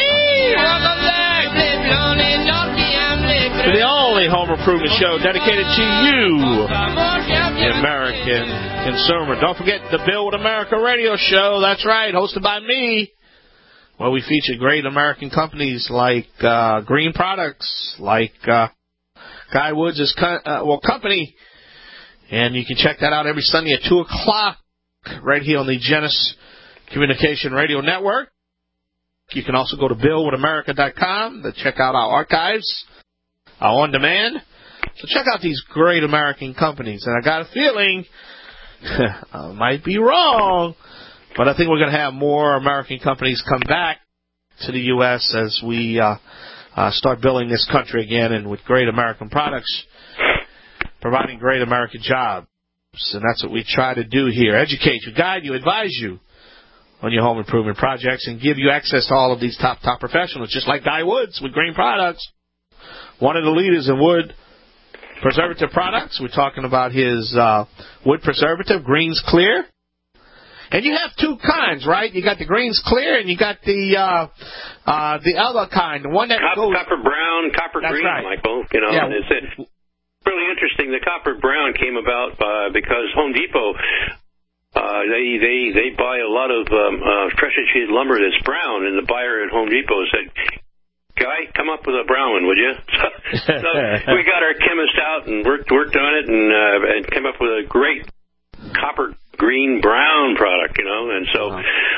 To the only home improvement show dedicated to you, the American consumer. Don't forget the Build America radio show. That's right, hosted by me, where we feature great American companies like uh, Green Products, like uh, Guy Woods' co- uh, well, company. And you can check that out every Sunday at two o'clock right here on the Genesis Communication Radio Network. You can also go to build with america dot com to check out our archives. Uh, on demand. So check out these great American companies. And I got a feeling, I might be wrong, but I think we're going to have more American companies come back to the U S as we uh, uh, start building this country again, and with great American products, providing great American jobs. And that's what we try to do here. Educate you, guide you, advise you on your home improvement projects, and give you access to all of these top, top professionals, just like Guy Woods with Green Products. One of the leaders in wood preservative products. We're talking about his uh, wood preservative, Greens Clear. And you have two kinds, right? You got the Greens Clear, and you got the uh, uh, the other kind, the one that copper, goes copper brown, copper That's green, right. Michael. You know, Yeah. and it's, it's really interesting. The copper brown came about uh, because Home Depot. Uh, they they they buy a lot of um, uh, pressure treated lumber that's brown, and the buyer at Home Depot said, "Guy, come up with a brown one, would you?" So, so we got our chemist out and worked worked on it, and uh, and came up with a great copper green brown product, you know, and so.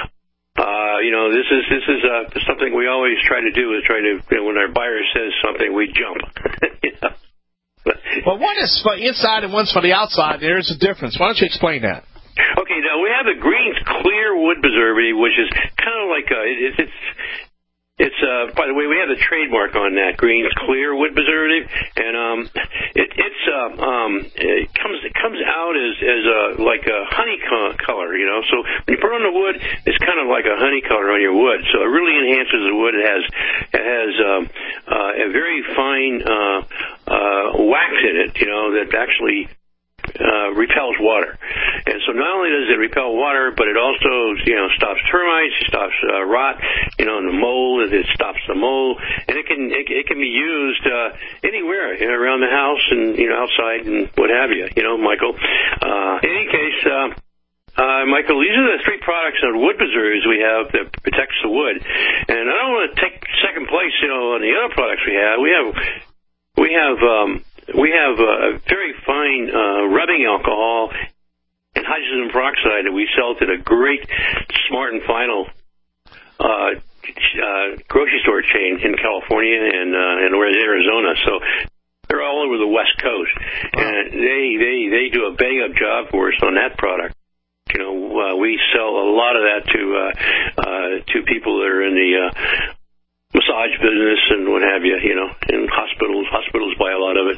Uh, you know, this is this is uh, something we always try to do is try to you know, when our buyer says something, we jump. You know? Well, one is for inside and one's for the outside. There is a difference. Why don't you explain that? Okay, now we have the Greens Clear Wood Preservative, which is kind of like a, it, it's, it's, uh, by the way, we have the trademark on that, Greens Clear Wood Preservative, and, um, it, it's, uh, um, it comes, it comes out as, as a, like a honey color, you know, so when you put it on the wood, it's kind of like a honey color on your wood, so it really enhances the wood. It has, it has, um, uh, a very fine, uh, uh, wax in it, you know, that actually, Uh, repels water. And so not only does it repel water, but it also, you know, stops termites, stops uh, rot, you know, and the mold, it stops the mold, and it can it, it can be used uh, anywhere, you know, around the house and, you know, outside and what have you, you know, Michael. Uh, in any case, uh, uh, Michael, these are the three products of wood preservatives we have that protects the wood. And I don't want to take second place, you know, on the other products we have. We have, we have, um, We have a very fine uh, rubbing alcohol and hydrogen peroxide that we sell to the great Smart and Final uh, uh, grocery store chain in California and uh, and Arizona. So they're all over the West Coast, and they they they do a bang up job for us on that product. You know, uh, we sell a lot of that to uh, uh, to people that are in the uh, massage business and what have you, you know, in hospitals. Hospitals buy a lot of it.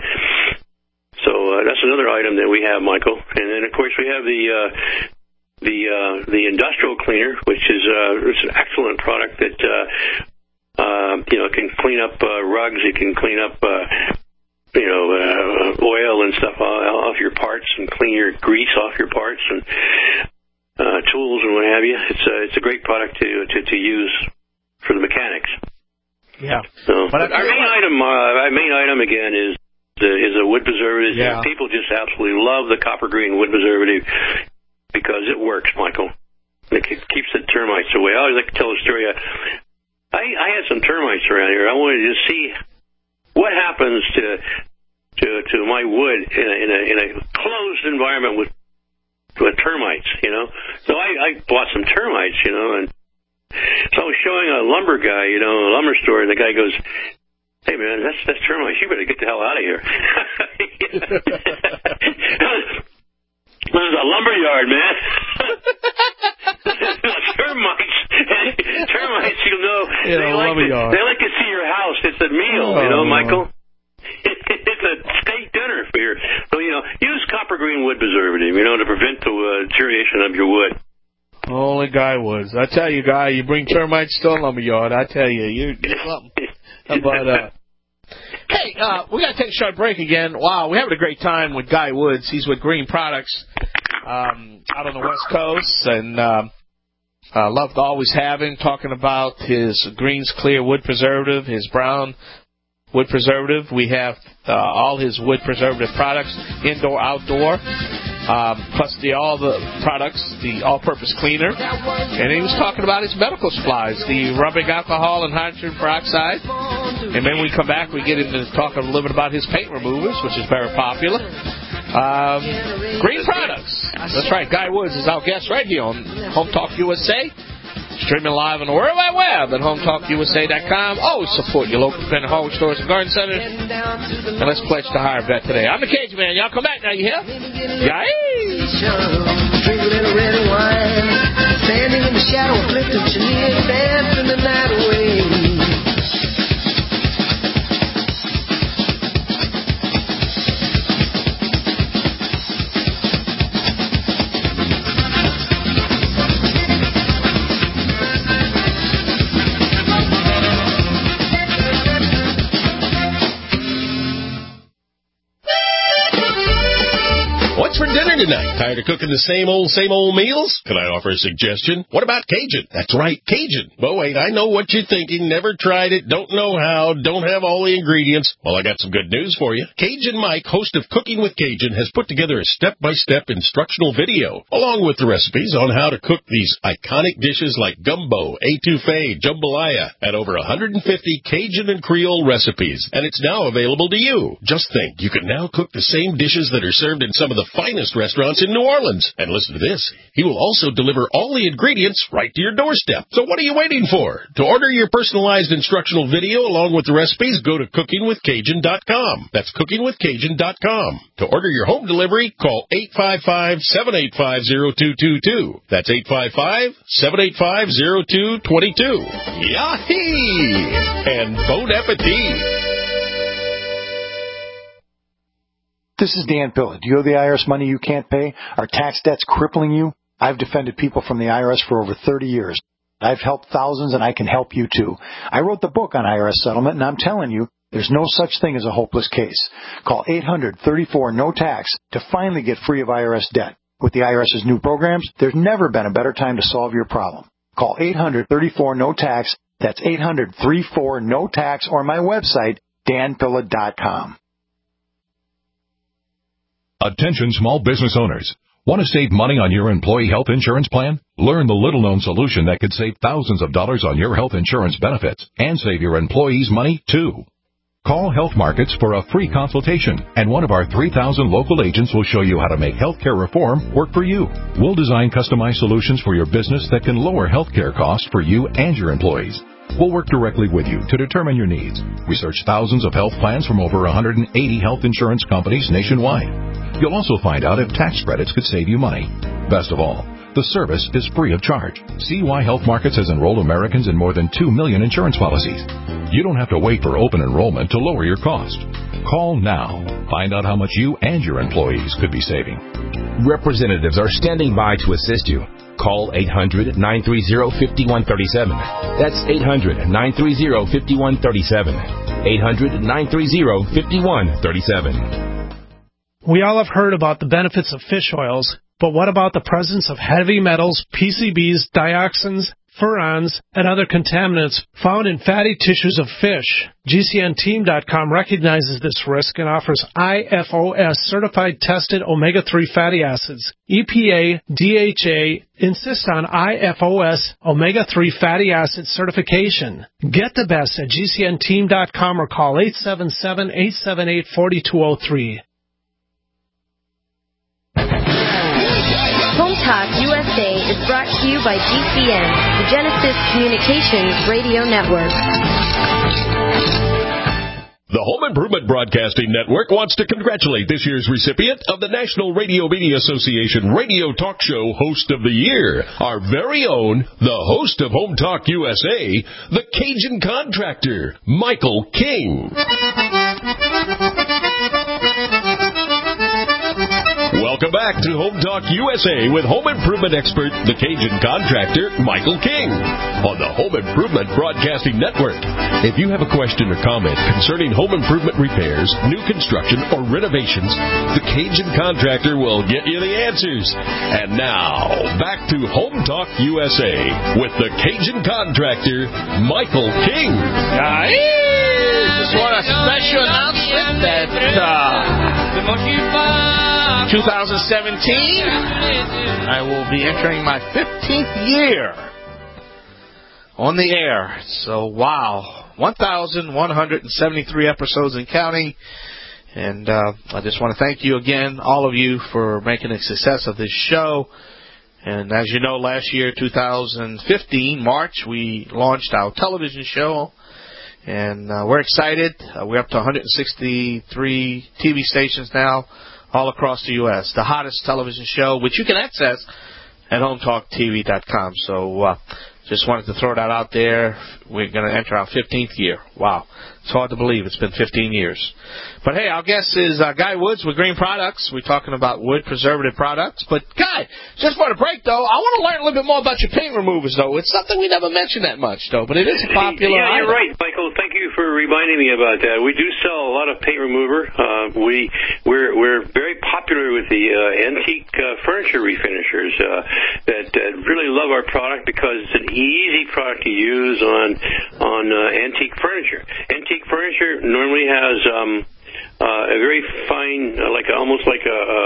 So uh, that's another item that we have, Michael. And then, of course, we have the uh, the uh, the industrial cleaner, which is uh, it's an excellent product that uh, uh, you know can clean up uh, rugs. It can clean up uh, you know uh, oil and stuff off your parts and clean your grease off your parts and uh, tools and what have you. It's a it's a great product to to, to use for the mechanics. Yeah. So, but our main item, uh, our main item again is the, is a wood preservative. Yeah. People just absolutely love the copper green wood preservative because it works, Michael. It keeps the termites away. I always like to tell a story. I, I had some termites around here. I wanted to see what happens to to to my wood in a in a, in a closed environment with with termites. You know, so I, I bought some termites. You know, and so I was showing a lumber guy, you know, a lumber store, and the guy goes, "Hey, man, that's that's termites. You better get the hell out of here." This is a lumber yard, man. termites, termites. You know, yeah, they like to, yard. they like to see your house. It's a meal, oh. you know, Michael. It's a steak dinner for your. So you know, use copper green wood preservative, you know, to prevent the uh, deterioration of your wood. Only Guy Woods. I tell you, Guy, you bring termites to a lumber yard. I tell you, you're, you're something. But, uh, hey, uh, we got to take a short break again. Wow, we're having a great time with Guy Woods. He's with Green Products um, out on the West Coast, and um, uh, love to always have him talking about his Greens Clear wood preservative, his brown wood preservative. We have uh, all his wood preservative products, indoor, outdoor. Um, plus the all the products, the all-purpose cleaner, and he was talking about his medical supplies, the rubbing alcohol and hydrogen peroxide. And then we come back, we get into talking a little bit about his paint removers, which is very popular. Um, Green Products. That's right. Guy Woods is our guest right here on Home Talk U S A. Streaming live on the World Wide Web at home talk u s a dot com. Always support your local independent hardware stores and garden centers. And let's pledge to hire a vet today. I'm the Cajun Man. Y'all come back now, you hear? Yay! Drink a little red wine. Standing in the shadow of Clifton Chenier, dancing the night away. dinner tonight? Tired of cooking the same old, same old meals? Can I offer a suggestion? What about Cajun? That's right, Cajun. But wait, I know what you're thinking. Never tried it, don't know how, don't have all the ingredients. Well, I got some good news for you. Cajun Mike, host of Cooking with Cajun, has put together a step-by-step instructional video, along with the recipes on how to cook these iconic dishes like gumbo, etouffee, jambalaya, and over one hundred fifty Cajun and Creole recipes. And it's now available to you. Just think, you can now cook the same dishes that are served in some of the finest restaurants in New Orleans. And listen to this, he will also deliver all the ingredients right to your doorstep. So what are you waiting for? To order your personalized instructional video along with the recipes, go to cooking with cajun dot com. That's cooking with cajun dot com. To order your home delivery, call eight five five, seven eight five, zero two two two. That's eight five five, seven eight five, zero two two two. Yahee! And bon appetit! This is Dan Pilla. Do you owe the I R S money you can't pay? Are tax debts crippling you? I've defended people from the I R S for over thirty years. I've helped thousands, and I can help you too. I wrote the book on I R S settlement, and I'm telling you, there's no such thing as a hopeless case. Call eight hundred, thirty-four, no tax to finally get free of I R S debt. With the IRS's new programs, there's never been a better time to solve your problem. Call eight hundred, thirty-four, no tax. That's eight hundred, thirty-four, no tax, or my website, dan pilla dot com. Attention small business owners. Want to save money on your employee health insurance plan? Learn the little-known solution that could save thousands of dollars on your health insurance benefits and save your employees money, too. Call Health Markets for a free consultation, and one of our three thousand local agents will show you how to make healthcare reform work for you. We'll design customized solutions for your business that can lower healthcare costs for you and your employees. We'll work directly with you to determine your needs. We search thousands of health plans from over one hundred eighty health insurance companies nationwide. You'll also find out if tax credits could save you money. Best of all, the service is free of charge. See why Health Markets has enrolled Americans in more than two million insurance policies. You don't have to wait for open enrollment to lower your cost. Call now. Find out how much you and your employees could be saving. Representatives are standing by to assist you. Call eight hundred, nine three zero, five one three seven. That's eight hundred, nine three zero, five one three seven. eight hundred, nine three zero, five one three seven. We all have heard about the benefits of fish oils, but what about the presence of heavy metals, P C Bs, dioxins, furans, and other contaminants found in fatty tissues of fish? G C N team dot com recognizes this risk and offers I F O S certified tested omega three fatty acids. E P A, D H A insist on I F O S omega three fatty acid certification. Get the best at G C N team dot com or call eight seven seven, eight seven eight, four two zero three. Home Talk U S A is brought to you by G C N, the Genesis Communications Radio Network. The Home Improvement Broadcasting Network wants to congratulate this year's recipient of the National Radio Media Association Radio Talk Show Host of the Year, our very own, the host of Home Talk U S A, the Cajun Contractor, Michael King. Welcome back to Home Talk U S A with home improvement expert, the Cajun Contractor, Michael King, on the Home Improvement Broadcasting Network. If you have a question or comment concerning home improvement repairs, new construction, or renovations, the Cajun Contractor will get you the answers. And now, back to Home Talk U S A with the Cajun Contractor, Michael King. Uh, just want a special announcement that uh, twenty seventeen, I will be entering my fifteenth year on the air. So, wow, one thousand one hundred seventy-three episodes and counting. And uh, I just want to thank you again, all of you, for making a success of this show. And as you know, last year, two thousand fifteen, March, we launched our television show. And uh, we're excited. Uh, we're up to one hundred sixty-three T V stations now, all across the U S The hottest television show, which you can access at home talk T V dot com. So uh, just wanted to throw that out there. We're going to enter our fifteenth year. Wow. It's hard to believe it's been fifteen years. But, hey, our guest is uh, Guy Woods with Green Products. We're talking about wood preservative products. But, Guy, just for the break, though, I want to learn a little bit more about your paint removers, though. It's something we never mentioned that much, though, but it is popular. Yeah, item. you're right, Michael. Thank you for reminding me about that. We do sell a lot of paint remover. Uh, we we're we're very popular with the uh, antique uh, furniture refinishers uh, that uh, really love our product because it's an easy product to use on on uh, antique furniture. Antique furniture normally has um, uh, a very fine, uh, like a, almost like a, a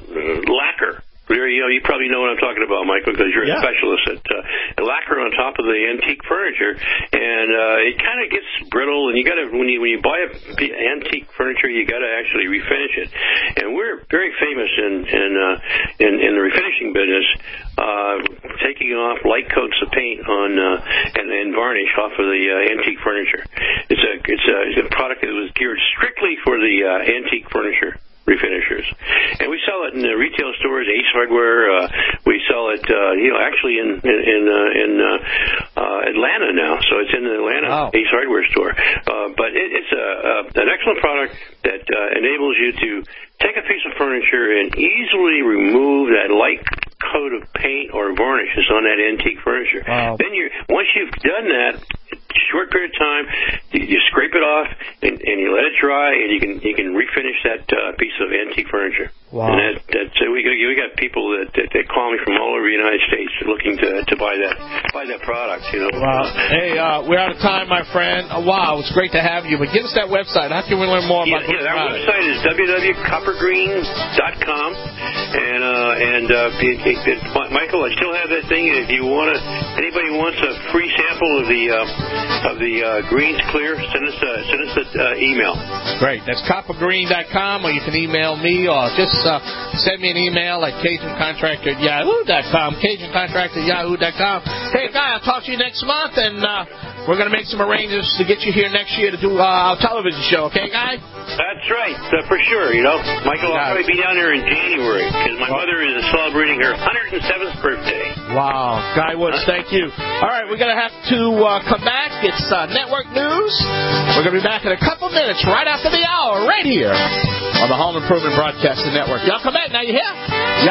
lacquer. You know, you probably know what I'm talking about, Michael, because you're yeah. a specialist at uh, lacquer on top of the antique furniture, and uh, it kind of gets brittle. And you got to when you when you buy a antique furniture, you got to actually refinish it. And we're very famous in in uh, in, in the refinishing business, uh, taking off light coats of paint on uh, and, and varnish off of the uh, antique furniture. It's a it's a it's a product that was geared strictly for the uh, antique furniture refinishers, and we sell it in the retail stores, Ace Hardware. Uh, we sell it, uh, you know, actually in in in, uh, in uh, uh, Atlanta now. So it's in the Atlanta wow. Ace Hardware store. Uh, but it, it's a, a an excellent product that uh, enables you to take a piece of furniture and easily remove that light coat of paint or varnishes on that antique furniture. Wow. Then you, once you've done that, short period of time, you, you scrape it off and, and you let it dry, and you can you can refinish that uh, piece of antique furniture. Wow! And that, that so we got we got people that, that that call me from all over the United States looking to to buy that buy that product. You know. Wow! Hey, uh, we're out of time, my friend. Uh, wow, it's great to have you. But give us that website. How can we learn more about yeah, it? Yeah, our website is w w w dot copper green dot com, and uh, and uh, it, it, it, Michael, I still have that thing. If you want to, anybody wants a free sample of the uh, of the uh, greens clear, send us a, send us an uh, email. Great. That's copper green dot com, or you can email me, or just uh, send me an email at Cajun Contractor at yahoo dot com. Cajun Contractor at yahoo dot com. Hey, Guy, I'll talk to you next month, and uh, we're going to make some arrangements to get you here next year to do uh, our television show. Okay, Guy? That's right, uh, for sure. You know, Michael, I'll probably be down there in January because my mother is celebrating her one hundred seventh birthday. Wow, Guy Woods, thank you. All right, we're going to have to uh, come back. It's uh, network news. We're going to be back in a couple minutes, right after the hour, right here on the Home Improvement Broadcasting Network. Y'all come back now. You hear?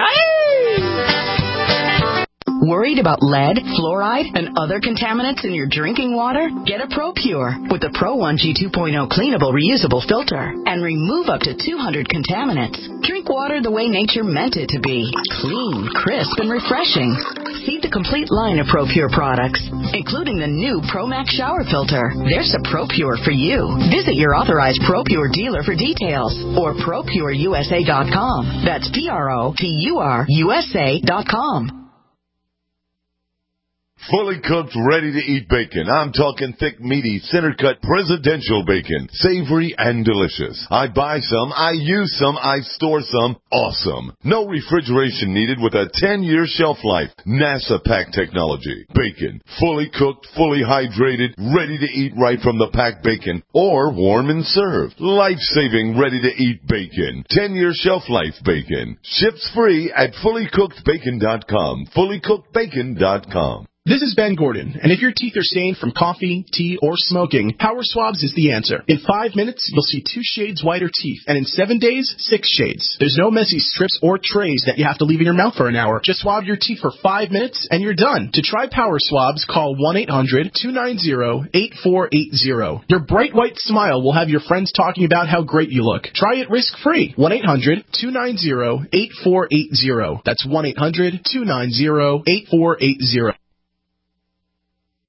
Yay! Worried about lead, fluoride, and other contaminants in your drinking water? Get a ProPure with the Pro one G two point oh cleanable reusable filter and remove up to two hundred contaminants. Drink water the way nature meant it to be. Clean, crisp, and refreshing. See the complete line of ProPure products, including the new ProMax shower filter. There's a ProPure for you. Visit your authorized ProPure dealer for details or pro pure u s a dot com. That's P R O P U R U S A dot com. Fully cooked, ready-to-eat bacon. I'm talking thick, meaty, center-cut, presidential bacon. Savory and delicious. I buy some, I use some, I store some. Awesome. No refrigeration needed with a ten-year shelf life. NASA pack technology. Bacon. Fully cooked, fully hydrated, ready to eat right from the packed bacon. Or warm and served. Life-saving, ready-to-eat bacon. ten-year shelf life bacon. Ships free at fully cooked bacon dot com. fully cooked bacon dot com. This is Ben Gordon, and if your teeth are stained from coffee, tea, or smoking, Power Swabs is the answer. In five minutes, you'll see two shades whiter teeth, and in seven days, six shades. There's no messy strips or trays that you have to leave in your mouth for an hour. Just swab your teeth for five minutes, and you're done. To try Power Swabs, call one eight hundred two nine zero eight four eight zero. Your bright white smile will have your friends talking about how great you look. Try it risk-free. one eight hundred two nine zero eight four eight zero. That's one eight hundred two nine zero eight four eight zero.